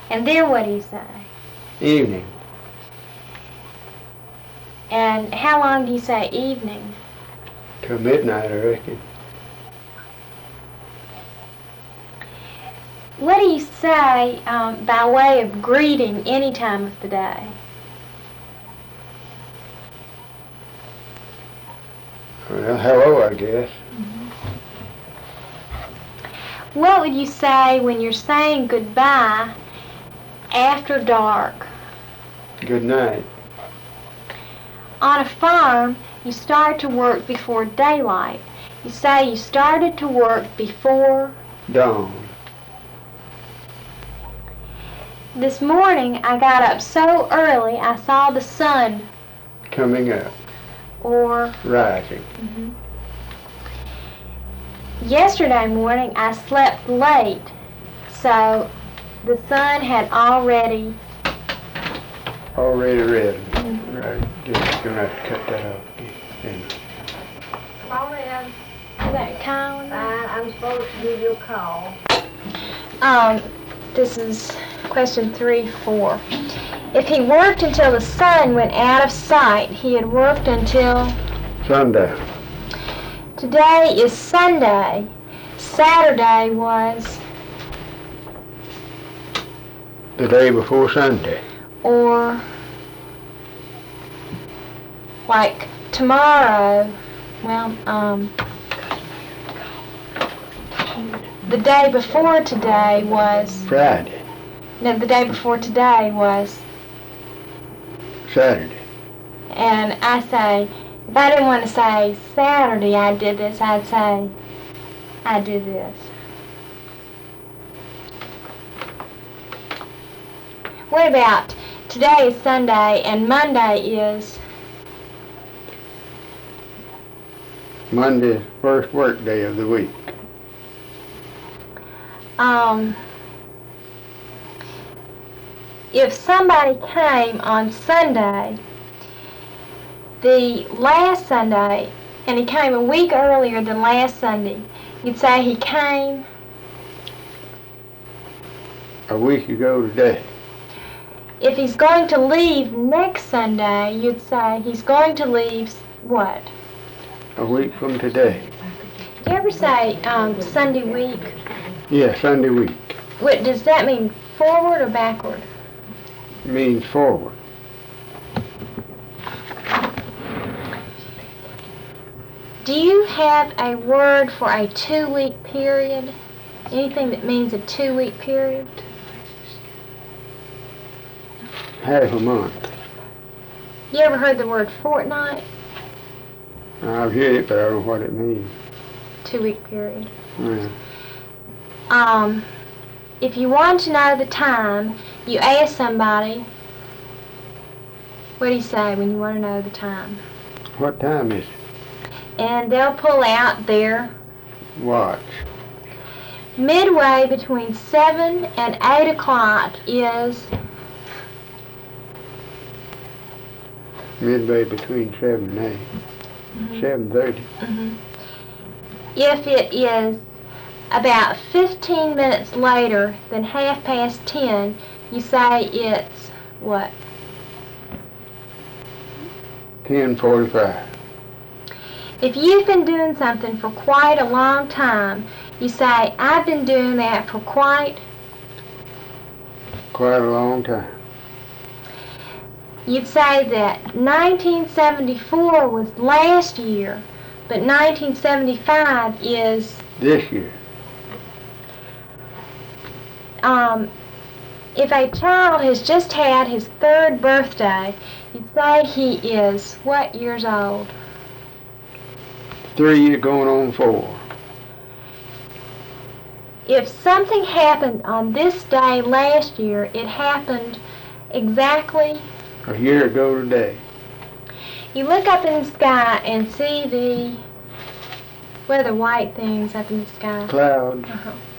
And then what do you say? Evening. And how long do you say evening? Till midnight, I reckon. What do you say by way of greeting any time of the day? Well, hello, I guess. What would you say when you're saying goodbye after dark? Good night. On a farm, you start to work before daylight. You say you started to work before Dawn. This morning I got up so early I saw the sun. Coming up. Or Rising. Yesterday morning I slept late, so the sun had already risen. Right. Just gonna have to cut that off again. Come in. Is that Colin? I'm supposed to give you a call. This is question 3-4. If he worked until the sun went out of sight, he had worked until Sunday. Today is Sunday. Saturday was The day before Sunday. or like tomorrow. Well, the day before today was Friday. no, the day before today was, Saturday. and I say, if I didn't want to say Saturday I did this, I'd say I did this. What about today is Sunday and Monday is Monday's first work day of the week. if somebody came on Sunday, the last Sunday, and he came a week earlier than last Sunday, you'd say he came A week ago today. if he's going to leave next Sunday, you'd say he's going to leave what? A week from today. Do you ever say Sunday week? Yeah, Sunday week. What does that mean? Forward or backward? Means forward. Do you have a word for a 2-week period? Anything that means a 2-week period? Half a month. You ever heard the word fortnight? I've heard it, but I don't know what it means. 2-week period. Yeah. If you want to know the time, you ask somebody, what do you say when you want to know the time? What time is it? And they'll pull out their Watch. midway between 7 and 8 o'clock is Midway between 7 and 8. 7:30. if it is about 15 minutes later than 10:30, you say it's what? 10:45. If you've been doing something for quite a long time, you say, I've been doing that for quite Quite a long time. You'd say that 1974 was last year, but 1975 is, This year. if a child has just had his 3rd birthday, you'd say he is what years old? 3 years going on 4. If something happened on this day last year, it happened exactly. A year ago today. You look up in the sky and see the white things up in the sky. Clouds. Uh-huh.